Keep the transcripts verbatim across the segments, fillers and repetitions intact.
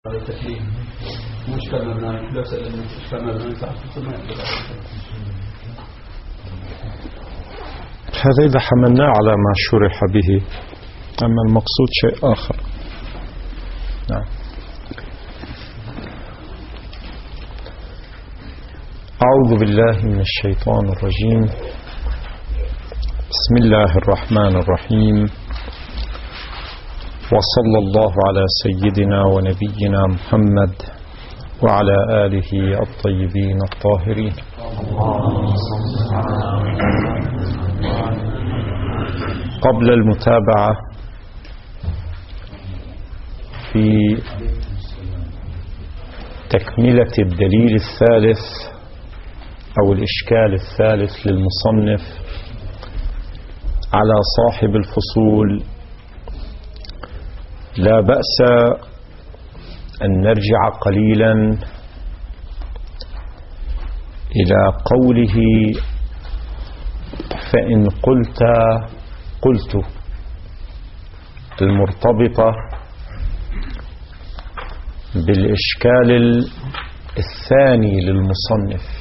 التكليف مشكل مبنى لا سلم مشكل مبنى هذا إذا حملناه على ما شرح به، أما المقصود شيء آخر. نعم. أعوذ بالله من الشيطان الرجيم. بسم الله الرحمن الرحيم، وصلى الله على سيدنا ونبينا محمد وعلى آله الطيبين الطاهرين. قبل المتابعة في تكملة الدليل الثالث أو الإشكال الثالث للمصنف على صاحب الفصول، لا بأس أن نرجع قليلا إلى قوله فإن قلت قلت المرتبطة بالإشكال الثاني للمصنف.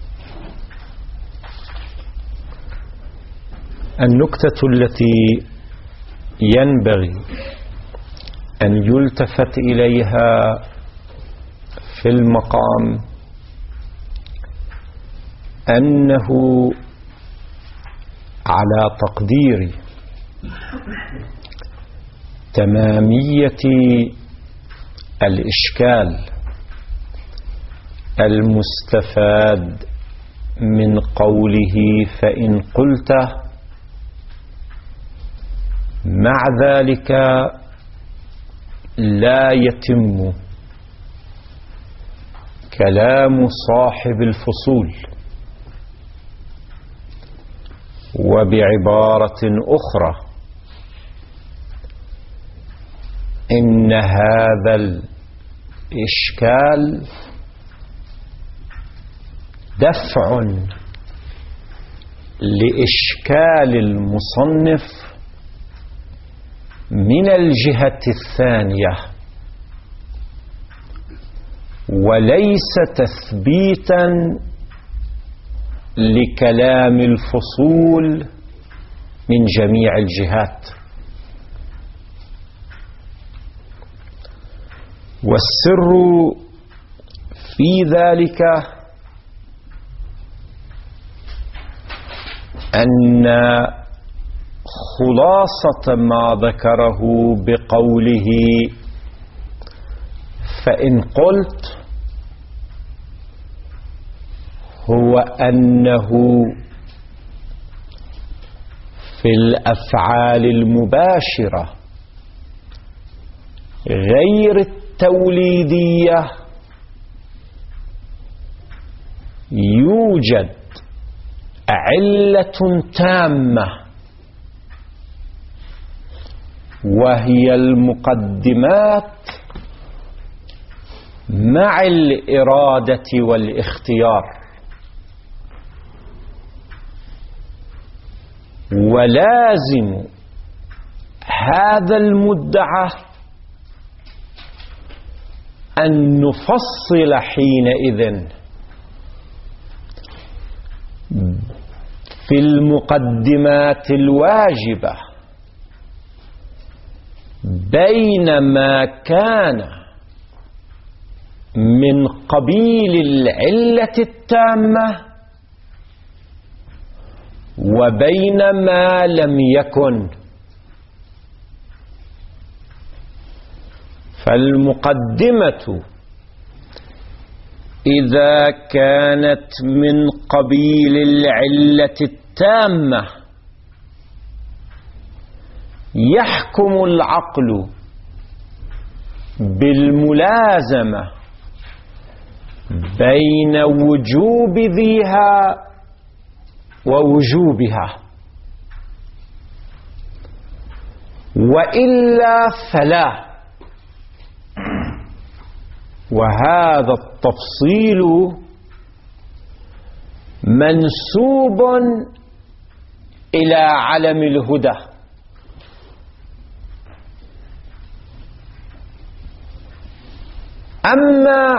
النكتة التي ينبغي أن يلتفت إليها في المقام أنه على تقدير تمامية الإشكال المستفاد من قوله فإن قلت، مع ذلك لا يتم كلام صاحب الفصول، وبعبارة أخرى إن هذا الإشكال دفع لإشكال المصنف من الجهة الثانية، وليس تثبيتا لكلام الفصول من جميع الجهات. والسر في ذلك أن خلاصة ما ذكره بقوله فإن قلت هو أنه في الأفعال المباشرة غير التوليدية يوجد علة تامة، وهي المقدمات مع الإرادة والاختيار. ولازم هذا المدعى أن نفصل حينئذ في المقدمات الواجبة بين ما كان من قبيل العلة التامة وبين ما لم يكن. فالمقدمة إذا كانت من قبيل العلة التامة يحكم العقل بالملازمة بين وجوب ذيها ووجوبها، وإلا فلا. وهذا التفصيل منسوب إلى علم الهدى، أما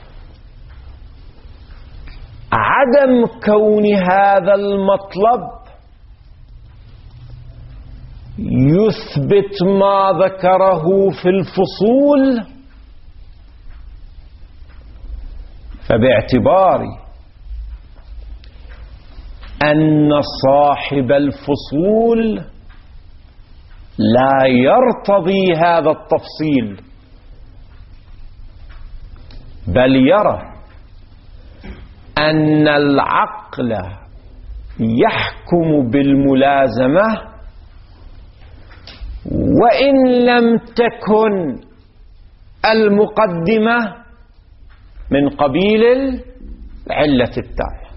عدم كون هذا المطلب يثبت ما ذكره في الفصول، فباعتبار أن صاحب الفصول لا يرتضي هذا التفصيل، بل يرى أن العقل يحكم بالملازمة وإن لم تكن المقدمة من قبيل العلة التالية.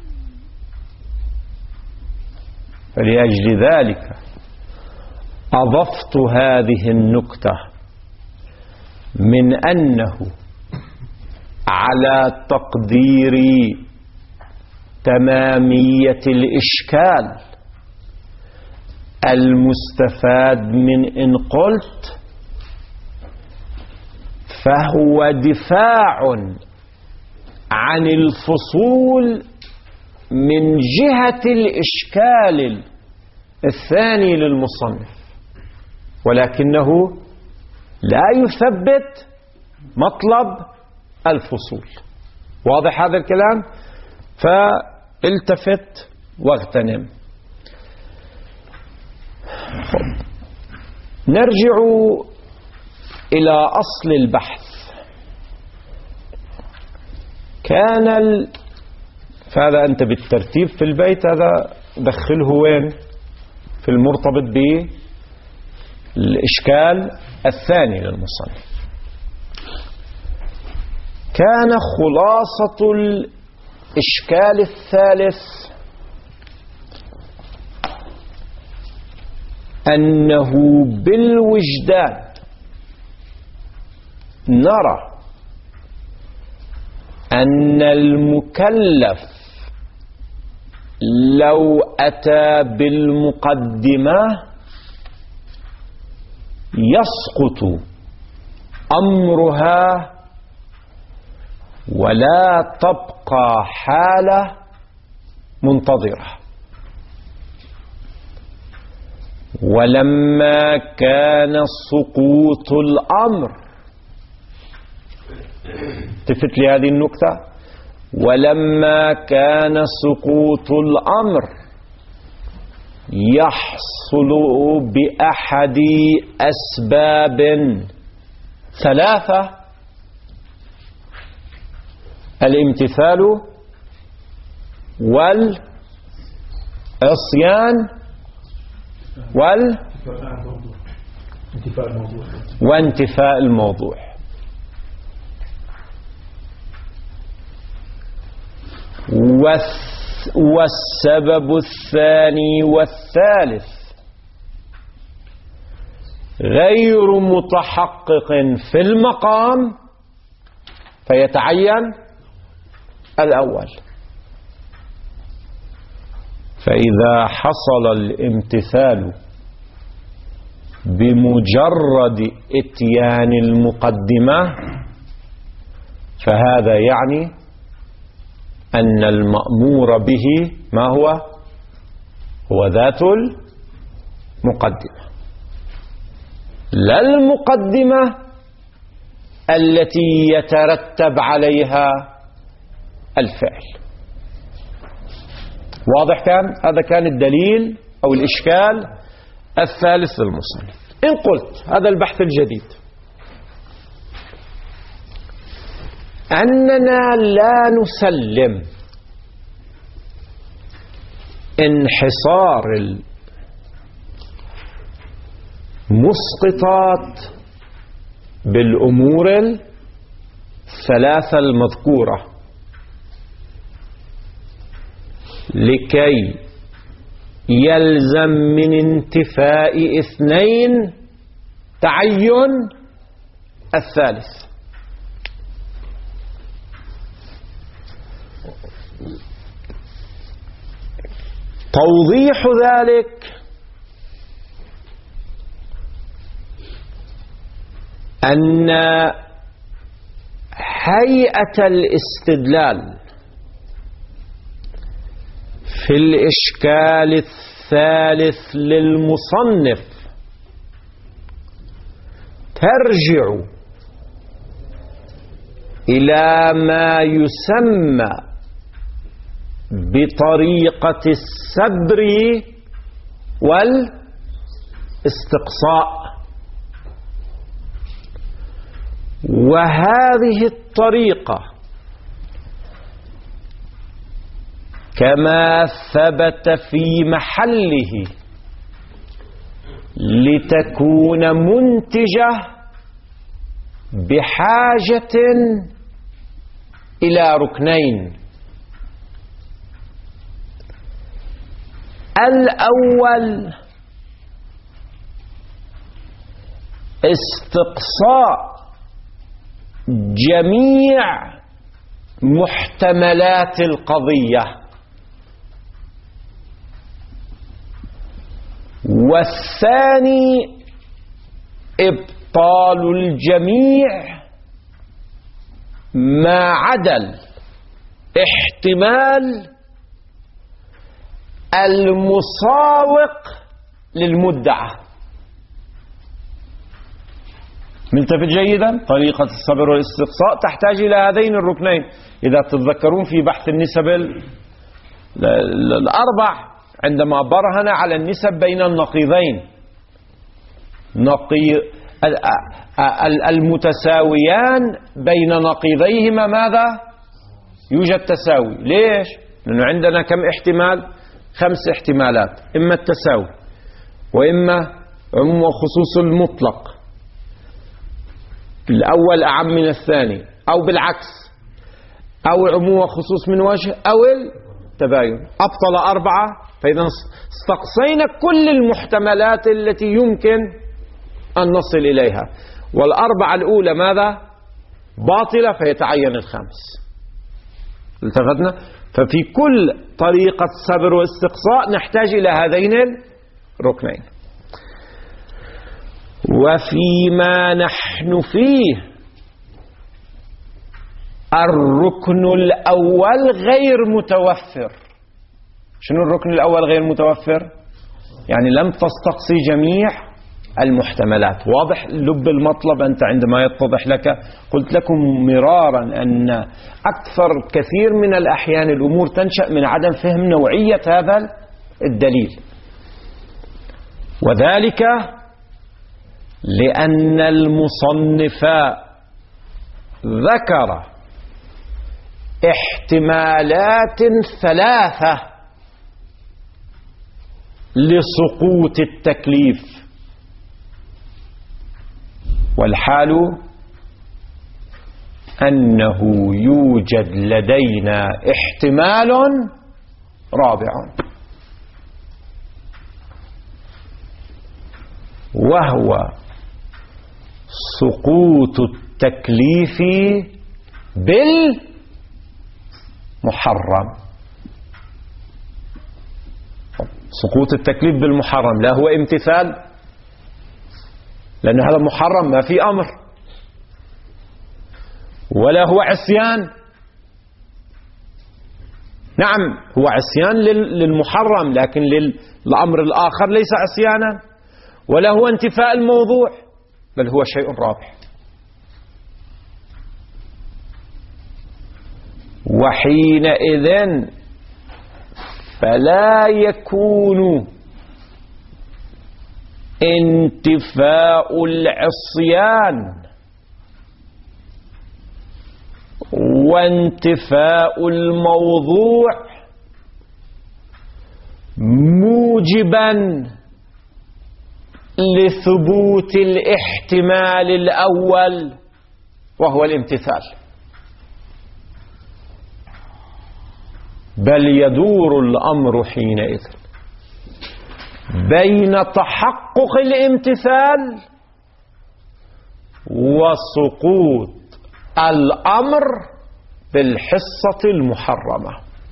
فلأجل ذلك أضفت هذه النكتة من أنه على تقدير تمامية الإشكال المستفاد من إن قلت فهو دفاع عن الفصول من جهة الإشكال الثاني للمصنف، ولكنه لا يثبت مطلب الفصول. واضح هذا الكلام؟ فالتفت واغتنم. نرجع إلى أصل البحث. كان ال... فهذا أنت بالترتيب في البيت هذا دخله وين؟ في المرتبط بالإشكال الثاني للمصنف. كان خلاصة الإشكال الثالث أنه بالوجدان نرى أن المكلف لو أتى بالمقدمة يسقط أمرها ولا تبقى حالة منتظرة. ولما كان سقوط الأمر، التفت لهذه النكتة، ولما كان سقوط الأمر يحصل بأحد أسباب ثلاثة: الامتثال والعصيان وال وانتفاء الموضوع. والسبب الثاني والثالث غير متحقق في المقام فيتعين الأول. فإذا حصل الامتثال بمجرد إتيان المقدمة فهذا يعني أن المأمور به ما هو؟ هو ذات المقدمة، لا المقدمة التي يترتب عليها الفعل. واضح كان؟ هذا كان الدليل أو الإشكال الثالث للمصنف. إن قلت هذا البحث الجديد أننا لا نسلم انحصار المسقطات بالأمور الثلاثة المذكورة لكي يلزم من انتفاء اثنين تعين الثالث. توضيح ذلك أن هيئة الاستدلال في الإشكال الثالث للمصنف ترجع إلى ما يسمى بطريقة السبر والاستقصاء. وهذه الطريقة كما ثبت في محله لتكون منتجة بحاجة إلى ركنين: الأول استقصاء جميع محتملات القضية، والثاني إبطال الجميع ما عدا الاحتمال المساوق للمدعى. ملتفت جيدا؟ طريقة الصبر والاستقصاء تحتاج إلى هذين الركنين. إذا تتذكرون في بحث النسب الأربع عندما برهن على النسب بين النقيضين، نقيض المتساويان بين نقيضيهما ماذا؟ يوجد تساوي. ليش؟ لأنه عندنا كم احتمال؟ خمس احتمالات: إما التساوي، وإما عموم وخصوص المطلق، الأول أعم من الثاني، أو بالعكس، أو عموم وخصوص من وجه، أو التباين. أبطل أربعة، فإذا استقصينا كل المحتملات التي يمكن أن نصل إليها، والأربعة الأولى ماذا؟ باطلة، فيتعين الخمس. التفتنا؟ ففي كل طريقة صبر واستقصاء نحتاج إلى هذين الركنين. وفيما نحن فيه الركن الأول غير متوفر. شنو الركن الأول غير متوفر؟ يعني لم تستقصي جميع المحتملات. واضح لب المطلب؟ أنت عندما يتضح لك، قلت لكم مرارا أن أكثر كثير من الأحيان الأمور تنشأ من عدم فهم نوعية هذا الدليل، وذلك لأن المصنف ذكر احتمالات ثلاثة لسقوط التكليف، والحال أنه يوجد لدينا احتمال رابع، وهو سقوط التكليف بالمحرم. سقوط التكليف بالمحرم لا هو امتثال، لأن هذا محرم ما في أمر، ولا هو عصيان. نعم هو عصيان للمحرم، لكن للأمر الآخر ليس عصيانا، ولا هو انتفاء الموضوع، بل هو شيء رابح. وحينئذ فلا يكون انتفاء العصيان وانتفاء الموضوع موجبا لثبوت الاحتمال الأول وهو الامتثال، بل يدور الأمر حينئذ بين تحقق الامتثال وسقوط الأمر بالحصة المحرمة.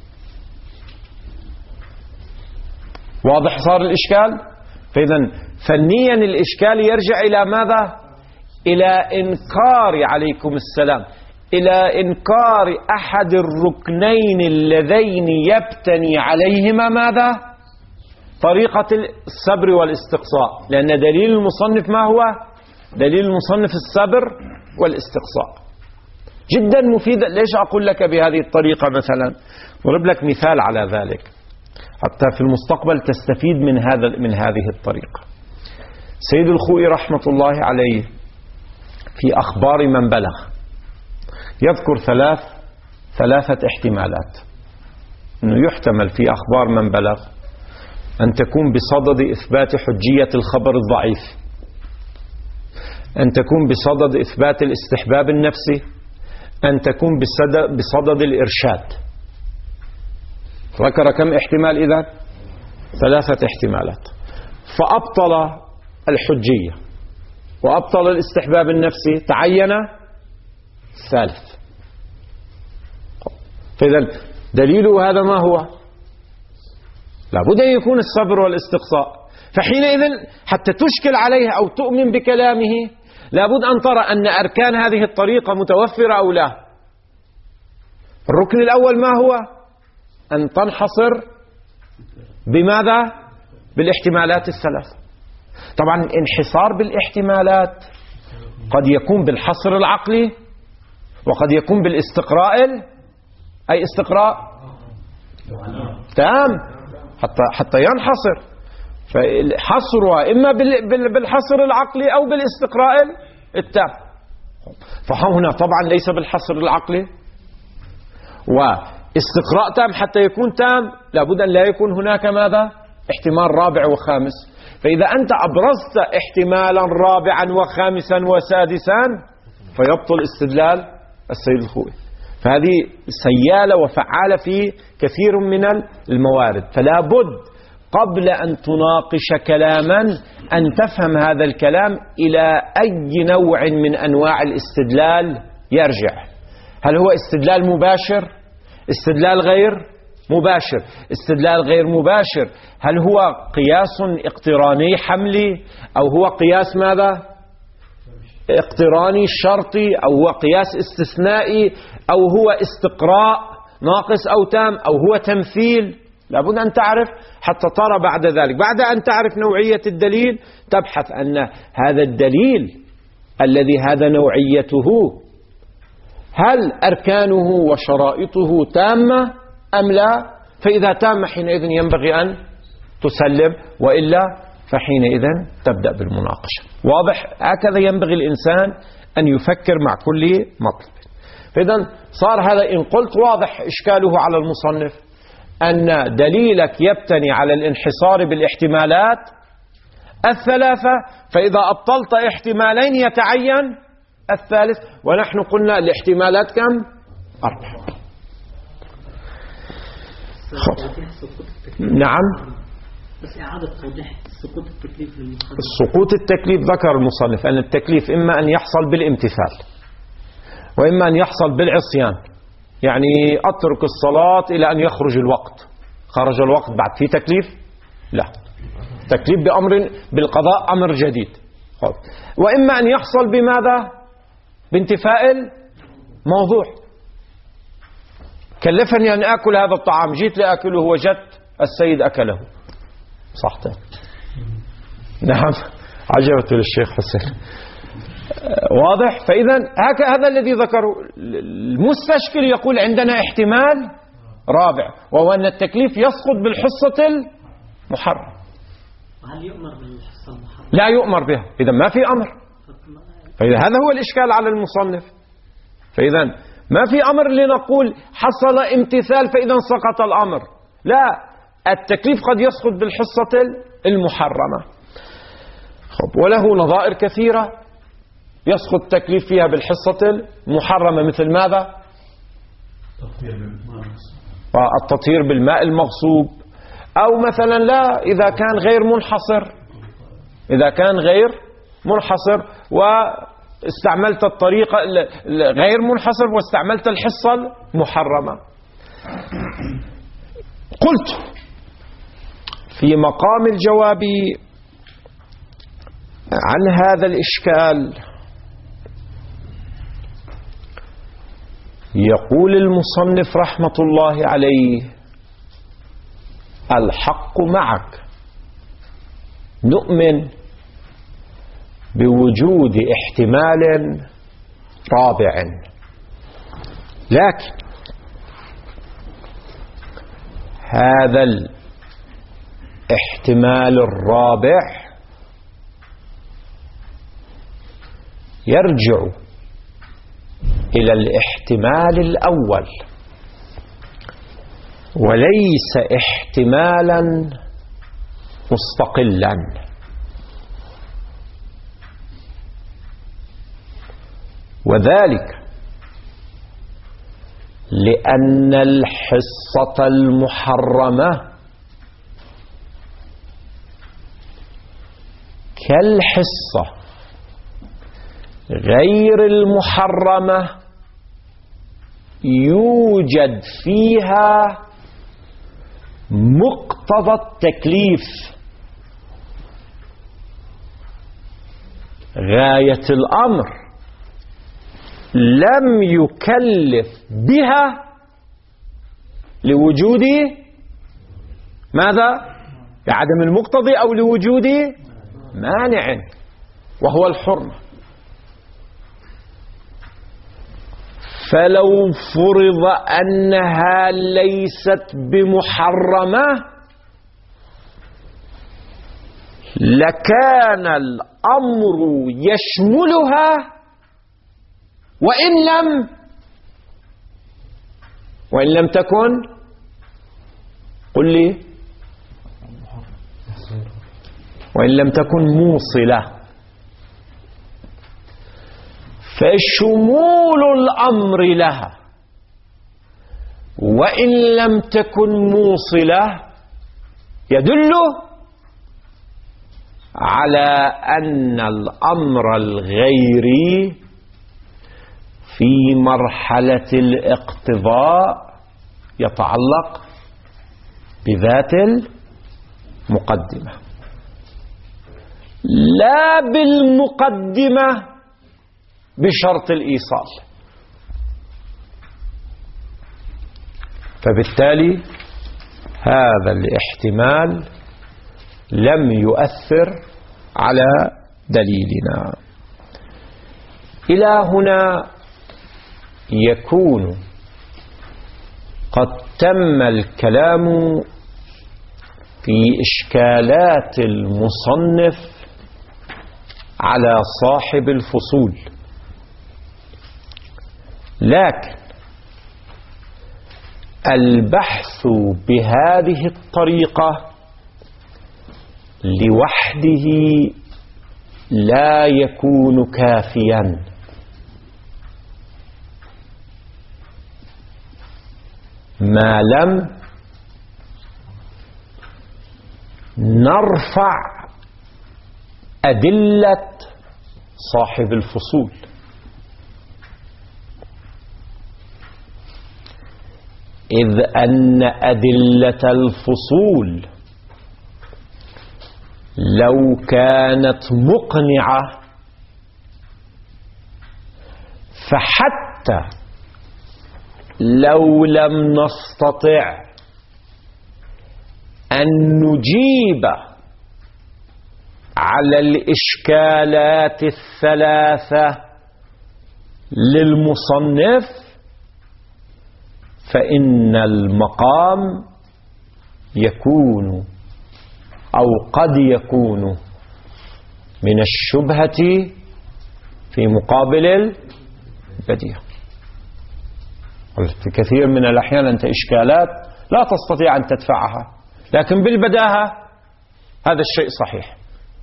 واضح صار الإشكال؟ فإذا فنيا الإشكال يرجع إلى ماذا؟ إلى إنكار عليكم السلام إلى إنكار أحد الركنين اللذين يبتني عليهما ماذا؟ طريقة الصبر والاستقصاء، لأن دليل المصنف ما هو؟ دليل المصنف الصبر والاستقصاء. جدا مفيدة. ليش أقول لك بهذه الطريقة؟ مثلا ضرب لك مثال على ذلك حتى في المستقبل تستفيد من هذا من هذه الطريقة. سيد الخوئي رحمة الله عليه في أخبار من بلغ يذكر ثلاث ثلاثة احتمالات، أنه يحتمل في أخبار من بلغ أن تكون بصدد إثبات حجية الخبر الضعيف، أن تكون بصدد إثبات الاستحباب النفسي، أن تكون بصدد الإرشاد. ذكر كم احتمال إذن؟ ثلاثة احتمالات. فأبطل الحجية وأبطل الاستحباب النفسي، تعين الثالث. فإذا دليله هذا ما هو؟ لابد أن يكون الصبر والاستقصاء. فحينئذ حتى تشكل عليه أو تؤمن بكلامه لابد أن ترى أن أركان هذه الطريقة متوفرة أو لا. الركن الأول ما هو؟ أن تنحصر بماذا؟ بالاحتمالات الثلاث. طبعا انحصار بالاحتمالات قد يكون بالحصر العقلي وقد يكون بالاستقراء، أي استقراء تام حتى حتى ينحصر. فحصرها إما بالحصر العقلي أو بالاستقراء التام. فهنا طبعا ليس بالحصر العقلي واستقراء تام. حتى يكون تام لابد أن لا يكون هناك ماذا؟ احتمال رابع وخامس. فإذا أنت أبرزت احتمالا رابعا وخامسا وسادسا فيبطل استدلال السيد الخوئي. فهذه سيالة وفعالة في كثير من الموارد. فلا بد قبل أن تناقش كلاما أن تفهم هذا الكلام إلى أي نوع من أنواع الاستدلال يرجع. هل هو استدلال مباشر؟ استدلال غير مباشر؟ استدلال غير مباشر هل هو قياس اقتراني حملي أو هو قياس ماذا؟ اقتراني شرطي أو هو قياس استثنائي أو هو استقراء ناقص أو تام أو هو تمثيل؟ لابد أن تعرف حتى ترى بعد ذلك. بعد أن تعرف نوعية الدليل تبحث أن هذا الدليل الذي هذا نوعيته هل أركانه وشرائطه تامة أم لا؟ فإذا تامة حينئذ ينبغي أن تسلم، وإلا فحينئذ تبدأ بالمناقشة. واضح؟ هكذا ينبغي الإنسان أن يفكر مع كل مطلب. فإذا صار هذا إن قلت واضح إشكاله على المصنف أن دليلك يبتني على الانحصار بالاحتمالات الثلاثة، فإذا أبطلت احتمالين يتعين الثالث. ونحن قلنا الاحتمالات كم؟ أربعة. نعم. بس إعادة توضيح سقوط التكليف للمخالف. سقوط التكليف ذكر المصنف أن التكليف إما أن يحصل بالامتثال وإما أن يحصل بالعصيان. يعني أترك الصلاة إلى أن يخرج الوقت. خرج الوقت بعد في تكليف؟ لا. تكليف بأمر بالقضاء أمر جديد. وإما أن يحصل بماذا؟ بانتفاء الموضوع. كلفني أن أكل هذا الطعام، جيت لأكله وجدت السيد أكله. صحت. نعم، عجبت للشيخ حسين. واضح؟ فإذا هذا الذي ذكره المستشكل. يقول عندنا احتمال رابع وهو أن التكليف يسقط بالحصة المحرم. هل يؤمر بالحصة المحرم؟ لا يؤمر بها. إذا ما في أمر. فإذا هذا هو الإشكال على المصنف. فإذا ما في أمر لنقول حصل امتثال فإذا سقط الأمر. لا، التكليف قد يسقط بالحصة المحرمة. وله نظائر كثيرة يسقط التكليف فيها بالحصة المحرمة، مثل ماذا؟ التطهير بالماء المغصوب. أو مثلا لا، إذا كان غير منحصر، إذا كان غير منحصر واستعملت الطريقة غير منحصر واستعملت الحصة المحرمة. قلت في مقام الجواب عن هذا الإشكال يقول المصنف رحمة الله عليه: الحق معك، نؤمن بوجود احتمال رابع، لكن هذا الاحتمال الرابع يرجع إلى الاحتمال الأول وليس احتمالا مستقلا. وذلك لأن الحصة المحرمة كالحصة غير المحرمة يوجد فيها مقتضى التكليف، غاية الأمر لم يكلف بها لوجود ماذا؟ بعدم المقتضي أو لوجود مانع وهو الحرمة. فلو فرض أنها ليست بمحرمة لكان الأمر يشملها وإن لم وإن لم تكن، قل لي، وإن لم تكن موصلة. فشمول الأمر لها وإن لم تكن موصلة يدل على أن الأمر الغيري في مرحلة الاقتضاء يتعلق بذات المقدمة لا بالمقدمة بشرط الإيصال. فبالتالي هذا الاحتمال لم يؤثر على دليلنا. إلى هنا يكون قد تم الكلام في إشكالات المصنف على صاحب الفصول، لكن البحث بهذه الطريقة لوحده لا يكون كافيا، ما لم نرفع أدلة صاحب الفصول. إذ أن أدلة الفصول لو كانت مقنعة فحتى لو لم نستطع أن نجيب على الإشكالات الثلاثة للمصنف فإن المقام يكون أو قد يكون من الشبهة في مقابل البديهة. في كثير من الأحيان أنت إشكالات لا تستطيع أن تدفعها، لكن بالبداهة هذا الشيء صحيح.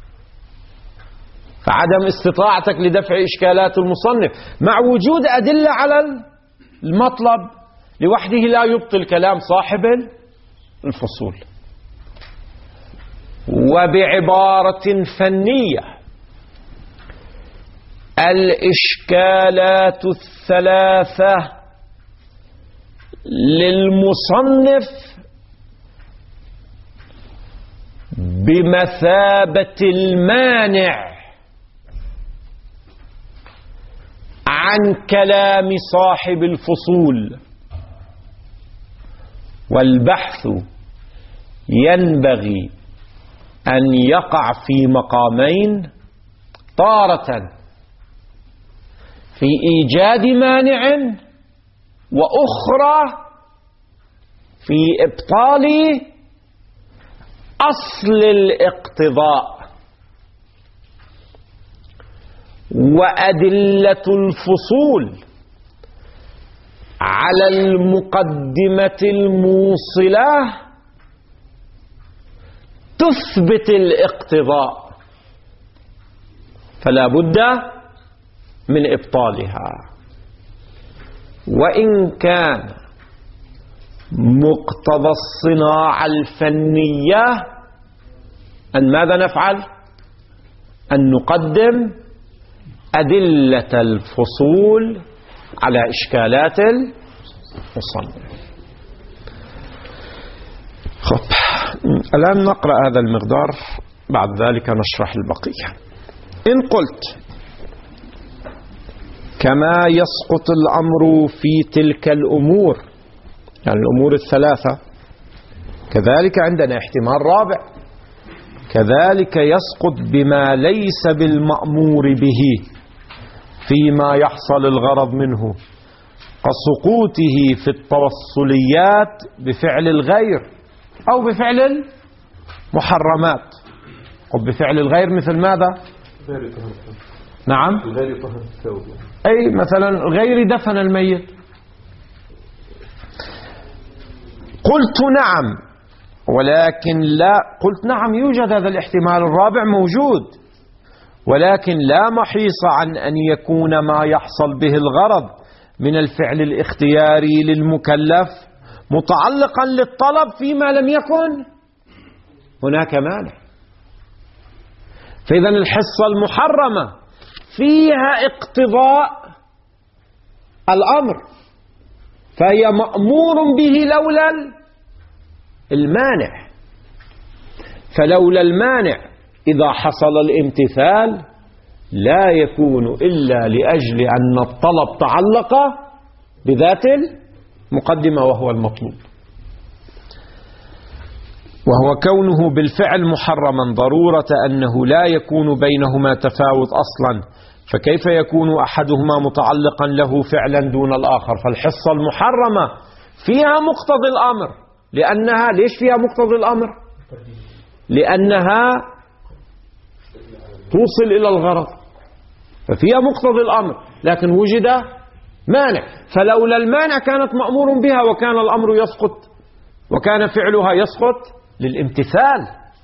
فعدم استطاعتك لدفع إشكالات المصنف مع وجود أدلة على المطلب لوحده لا يبطل كلام صاحب الفصول. وبعبارة فنية الإشكالات الثلاثة للمصنف بمثابة المانع عن كلام صاحب الفصول. والبحث ينبغي أن يقع في مقامين: تارة في إيجاد مانع، وأخرى في إبطال أصل الاقتضاء. وأدلة الفصول على المقدمة الموصلة تثبت الاقتضاء، فلا بد من إبطالها. وإن كان مقتضى الصناعة الفنية أن ماذا نفعل؟ أن نقدم أدلة الفصول على إشكالات المصنف. خب، الآن نقرأ هذا المقدار، بعد ذلك نشرح البقية. إن قلت كما يسقط الأمر في تلك الأمور، يعني الأمور الثلاثة، كذلك عندنا احتمال رابع: كذلك يسقط بما ليس بالمأمور به فيما يحصل الغرض منه، كسقوطه في التوصليات بفعل الغير أو بفعل المحرمات. وبفعل الغير مثل ماذا؟ نعم، أي مثلا غير دفن الميت. قلت نعم، ولكن لا قلت نعم يوجد هذا الاحتمال الرابع موجود، ولكن لا محيص عن أن يكون ما يحصل به الغرض من الفعل الاختياري للمكلف متعلقا للطلب فيما لم يكن هناك مانع. فإذا الحصة المحرمة فيها اقتضاء الأمر، فهي مأمور به لولا المانع. فلولا المانع إذا حصل الامتثال لا يكون إلا لأجل أن الطلب تعلق بذات المقدمة وهو المطلوب. وهو كونه بالفعل محرما ضرورة أنه لا يكون بينهما تفاوت أصلا، فكيف يكون أحدهما متعلقا له فعلا دون الآخر؟ فالحصة المحرمة فيها مقتضى الأمر، لأنها ليش فيها مقتضى الأمر؟ لأنها توصل إلى الغرض، ففيها مقتضى الأمر، لكن وجد مانع. فلولا المانع كانت مأمور بها وكان الأمر يسقط، وكان فعلها يسقط للامتثال.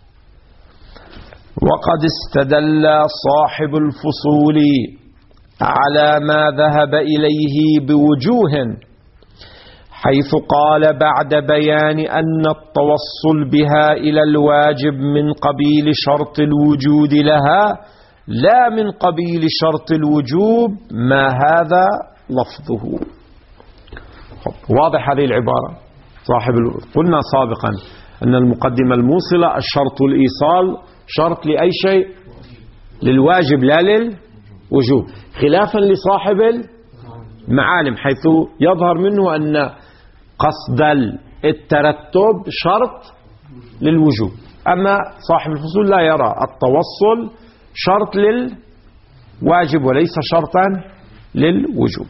وقد استدل صاحب الفصول على ما ذهب إليه بوجوه، حيث قال بعد بيان أن التوصل بها إلى الواجب من قبيل شرط الوجود لها لا من قبيل شرط الوجوب، ما هذا لفظه. واضح هذه العبارة صاحب ال... قلنا سابقا أن المقدمة الموصلة الشرط الإيصال شرط لأي شيء، للواجب لا للوجوب، خلافا لصاحب المعالم حيث يظهر منه أن قصد الترتب شرط للوجوب. أما صاحب الفصول لا يرى التوصل شرط للواجب وليس شرطا للوجوب.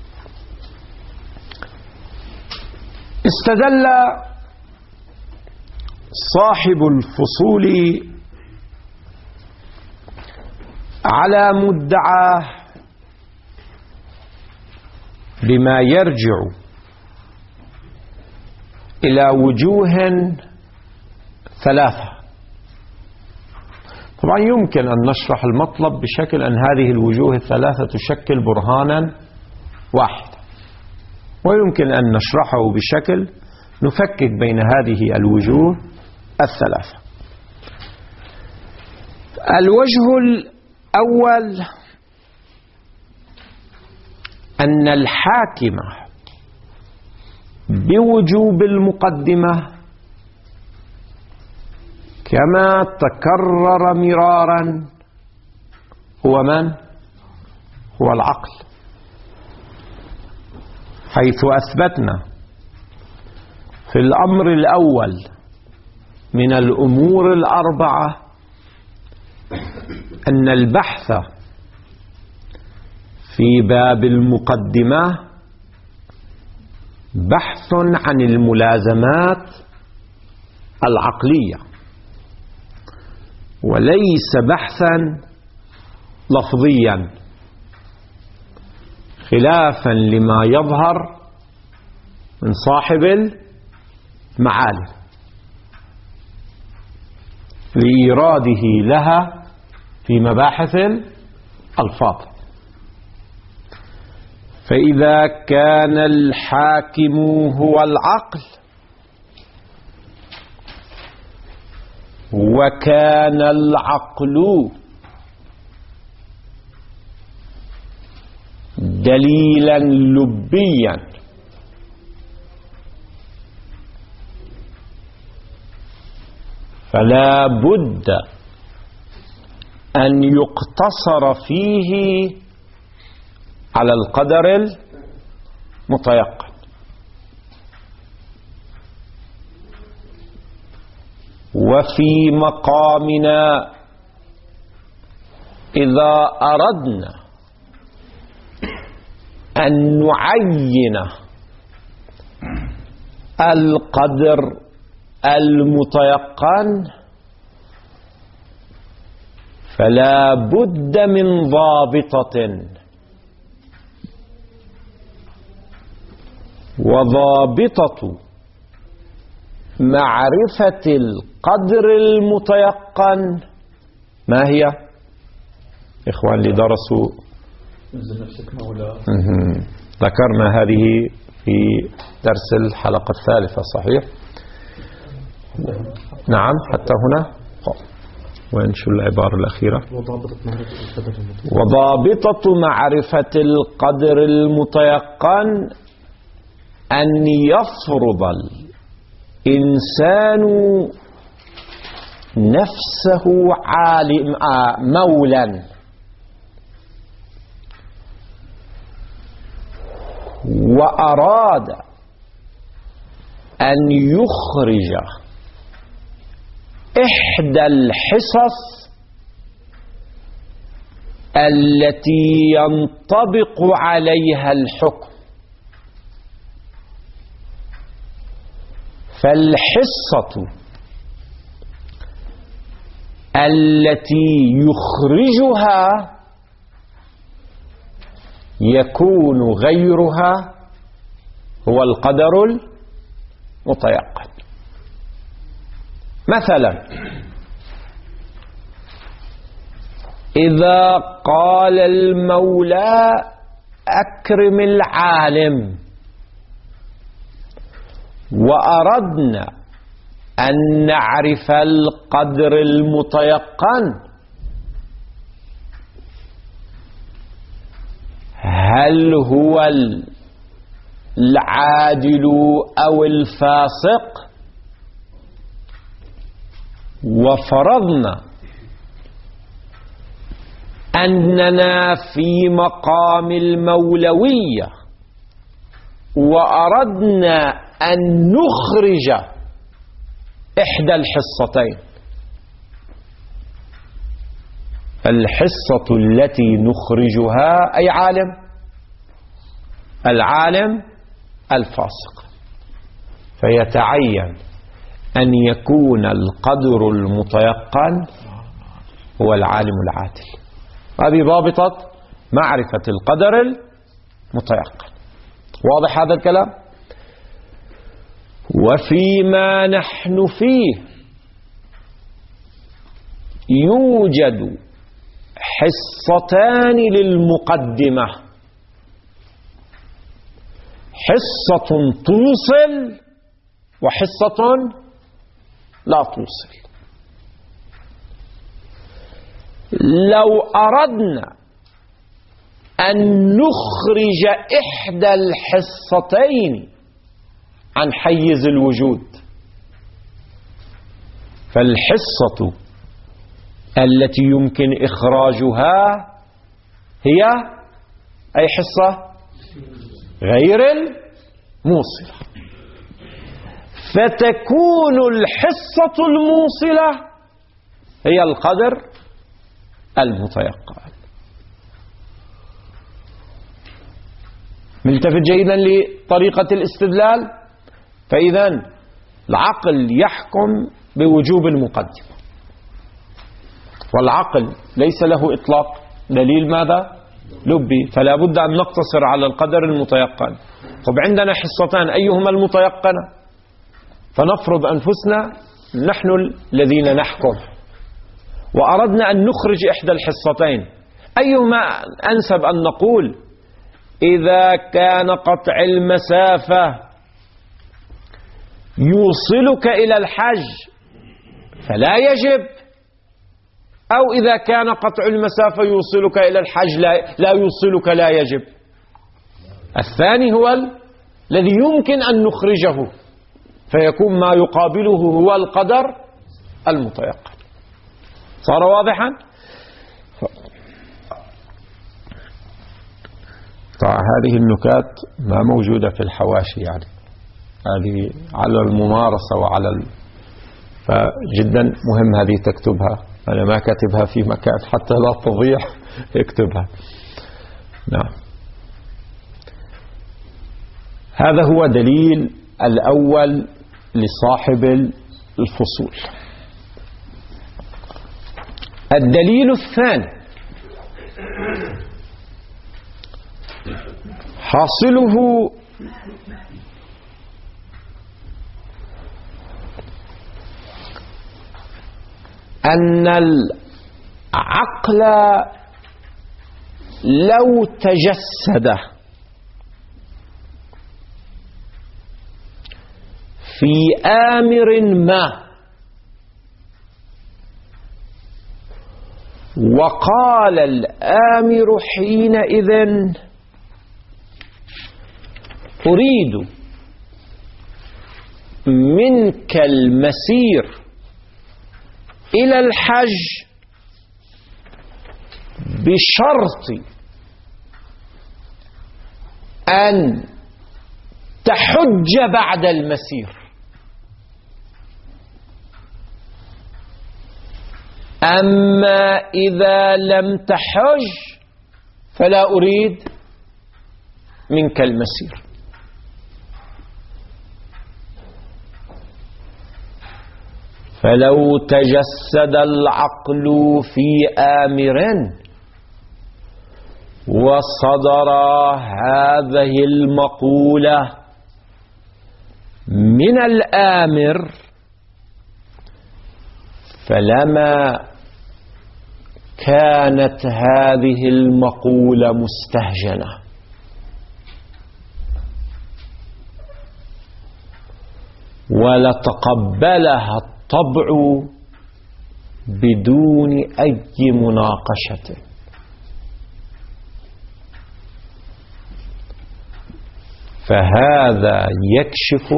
استدل صاحب الفصول على مدعاه بما يرجع إلى وجوه ثلاثة. طبعا يمكن أن نشرح المطلب بشكل أن هذه الوجوه الثلاثة تشكل برهانا واحدا، ويمكن أن نشرحه بشكل نفكك بين هذه الوجوه الثلاثة. الوجه الأول أن الحاكم بوجوب المقدمة كما تكرر مرارا هو من؟ هو العقل. حيث أثبتنا في الأمر الأول من الأمور الأربعة أن البحث في باب المقدمة بحث عن الملازمات العقلية وليس بحثا لفظيا، خلافا لما يظهر من صاحب المعالم لإيراده لها في مباحث الألفاظ. فإذا كان الحاكم هو العقل وكان العقل دليلا لبيا فلا بد أن يقتصر فيه على القدر المتيقن. وفي مقامنا إذا أردنا أن نعين القدر المتيقن فلا بد من ضابطة، وضابطة معرفة القدر المتيقن ما هي؟ إخوان اللي درسوا ذكرنا هذه في درس الحلقة الثالثة صحيح؟ نعم حتى هنا. وين شو العبارة الأخيرة؟ وضابطة معرفة القدر المتيقن أن يفرض الإنسان نفسه عالم مولا وأراد أن يخرج إحدى الحصص التي ينطبق عليها الحكم، فالحصة التي يخرجها يكون غيرها هو القدر المتيقن. مثلا إذا قال المولى أكرم العالم وأردنا أن نعرف القدر المتيقن، هل هو العادل أو الفاسق؟ وفرضنا أننا في مقام المولوية وأردنا أن نخرج إحدى الحصتين، الحصة التي نخرجها أي عالم؟ العالم الفاسق. فيتعين أن يكون القدر المتيقن هو العالم العادل. هذه ضابطة معرفة القدر المتيقن. واضح هذا الكلام؟ وفيما نحن فيه يوجد حصتان للمقدمة، حصة توصل وحصة لا توصل. لو أردنا أن نخرج إحدى الحصتين عن حيز الوجود، فالحصة التي يمكن إخراجها هي أي حصة؟ غير موصلة، فتكون الحصة الموصلة هي القدر المتيقن. ملتفت جيدا لطريقة الاستدلال. فإذا العقل يحكم بوجوب المقدمة، والعقل ليس له إطلاق، دليل ماذا؟ لبي، فلا بد أن نقتصر على القدر المتيقن. طب عندنا حصتان، أيهما المتيقنة؟ فنفرض أنفسنا نحن الذين نحكم، وأردنا أن نخرج إحدى الحصتين، أيهما أنسب أن نقول؟ إذا كان قطع المسافة يوصلك إلى الحج فلا يجب، أو إذا كان قطع المسافة يوصلك إلى الحج لا, لا يوصلك لا يجب؟ الثاني هو الذي يمكن أن نخرجه، فيكون ما يقابله هو القدر المتيقن. صار واضحا؟ طبعا هذه النكات ما موجودة في الحواشي، يعني هذه على الممارسة وعلى ال... فجدا مهم هذه تكتبها، أنا ما كاتبها في مكان حتى لا تضيع، اكتبها. نعم، هذا هو دليل الأول لصاحب الفصول. الدليل الثاني حاصله أن العقل لو تجسد في آمر ما وقال الآمر حينئذ أريد منك المسير إلى الحج بشرط أن تحج بعد المسير، أما إذا لم تحج فلا أريد منك المسير. فلو تجسد العقل في آمر وصدر هذه المقولة من الآمر فلما كانت هذه المقولة مستهجنة، ولتقبلها الطبع بدون أي مناقشة. فهذا يكشف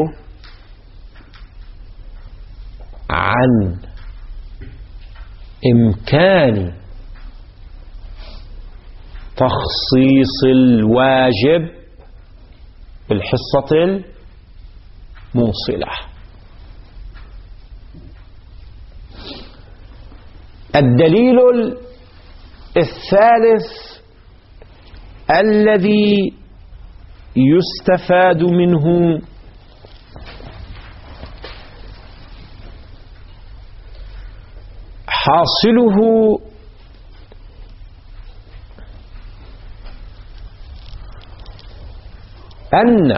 عن إمكان تخصيص الواجب بالحصة الموصلة. الدليل الثالث الذي يستفاد منه حاصله أن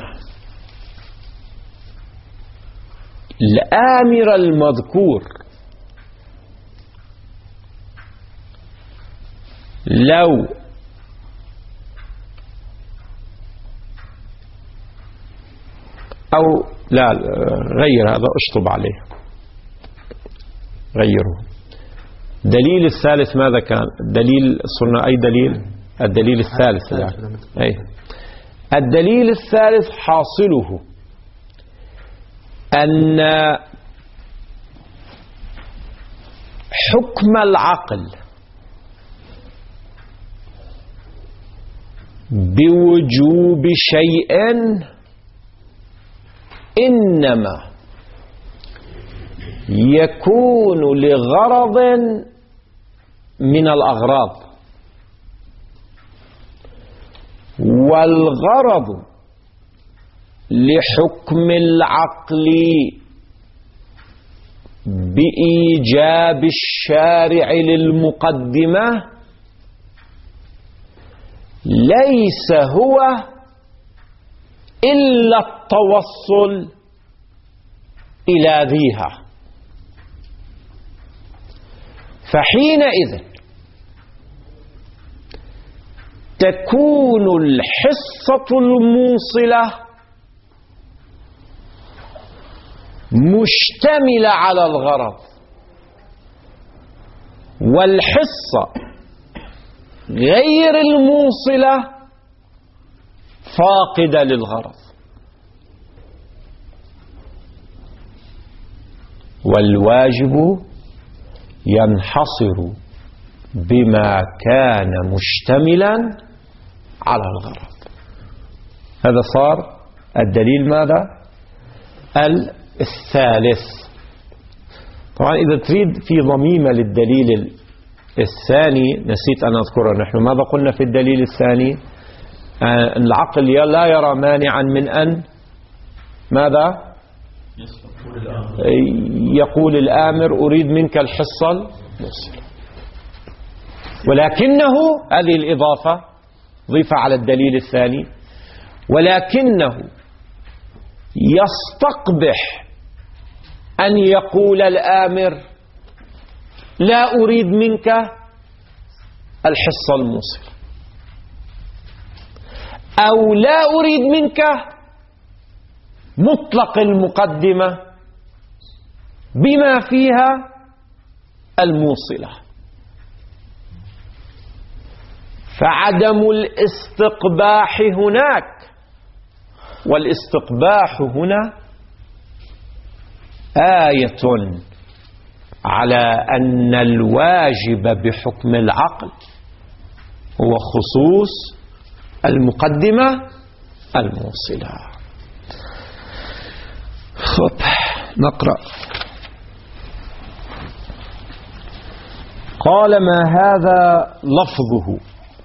الآمر المذكور لو أو لا غير هذا، اشطب عليه، غيره. دليل الثالث ماذا كان؟ الدليل صرنا أي دليل؟ الدليل الثالث يعني. أي الدليل الثالث حاصله أن حكم العقل بوجوب شيء إنما يكون لغرض من الأغراض، والغرض لحكم العقل بإيجاب الشارع للمقدمة ليس هو إلا التوصل إلى ذيها. فحينئذ تكون الحصة الموصلة مشتملة على الغرض، والحصة غير الموصلة فاقدة للغرض. والواجب ينحصر بما كان مشتملا على الغرض. هذا صار الدليل ماذا؟ الثالث. طبعا إذا تريد في ضميمة للدليل الثاني نسيت أن أذكره. نحن ماذا قلنا في الدليل الثاني؟ آه العقل لا يرى مانعا من أن ماذا؟ يقول الآمر أريد منك الحصة الموصلة، ولكنه هذه الإضافة ضيفة على الدليل الثاني، ولكنه يستقبح أن يقول الآمر لا أريد منك الحصة الموصلة، أو لا أريد منك مطلق المقدمة بما فيها الموصلة. فعدم الاستقباح هناك، والاستقباح هنا آية على أن الواجب بحكم العقل هو خصوص المقدمة الموصلة. خب نقرأ. قال ما هذا لفظه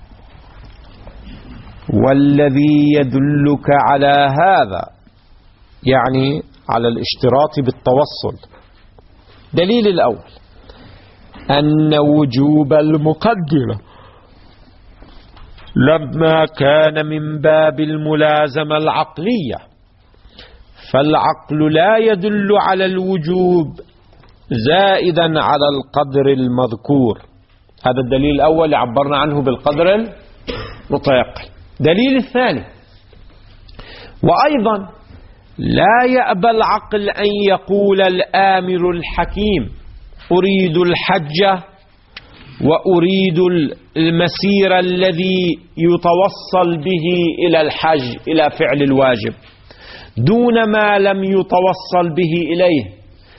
والذي يدلك على هذا، يعني على الاشتراط بالتوصل. دليل الأول أن وجوب المقدمة لما كان من باب الملازمة العقلية، فالعقل لا يدل على الوجوب زائدا على القدر المذكور. هذا الدليل الأول عبرنا عنه بالقدر المتيقن. دليل الثاني وأيضا لا يأبى العقل أن يقول الآمر الحكيم أريد الحج وأريد المسير الذي يتوصل به إلى الحج إلى فعل الواجب دون ما لم يتوصل به إليه،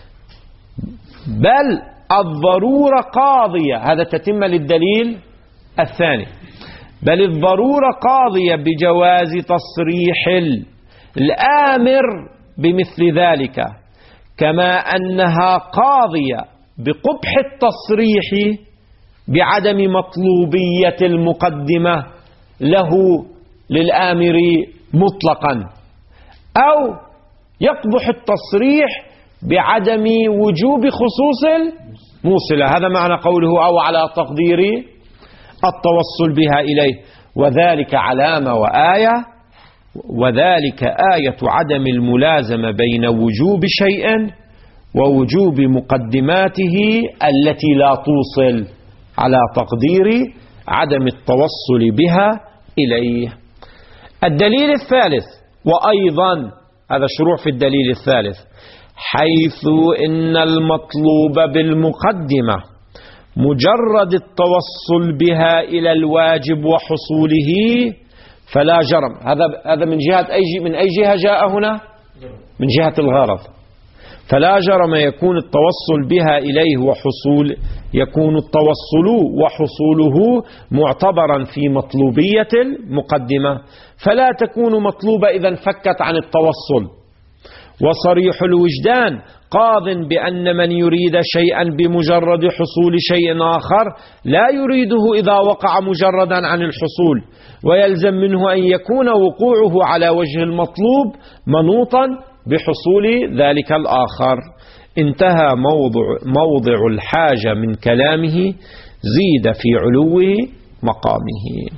بل الضرورة قاضية. هذا تتم للدليل الثاني. بل الضرورة قاضية بجواز تصريح الآمر بمثل ذلك، كما أنها قاضية بقبح التصريح بعدم مطلوبية المقدمة له للآمر مطلقا، أو يقبح التصريح بعدم وجوب خصوص الموصلة. هذا معنى قوله أو على تقدير التوصل بها إليه، وذلك علامة وآية، وذلك آية عدم الملازمة بين وجوب شيء ووجوب مقدماته التي لا توصل على تقدير عدم التوصل بها إليه. الدليل الثالث وأيضا هذا شروع في الدليل الثالث، حيث إن المطلوب بالمقدمة مجرد التوصل بها إلى الواجب وحصوله فلا جرم. هذا هذا من جهة أي من أي جهة جاء هنا؟ من جهة الغرض. فلا جرم يكون التوصل بها إليه وحصول يكون التوصل وحصوله معتبرا في مطلوبية المقدمة، فلا تكون مطلوبة إذا فكت عن التوصل، وصريح الوجدان قاض بأن من يريد شيئا بمجرد حصول شيء آخر لا يريده إذا وقع مجردا عن الحصول، ويلزم منه أن يكون وقوعه على وجه المطلوب منوطا بحصول ذلك الآخر. انتهى موضع, موضع الحاجة من كلامه، زيد في علو مقامه.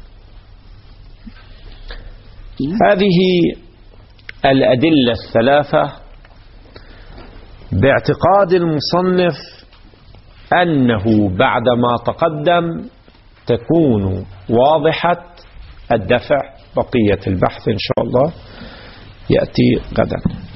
هذه الأدلة الثلاثة باعتقاد المصنف أنه بعدما تقدم تكون واضحة الدفع. بقية البحث إن شاء الله يأتي غدا.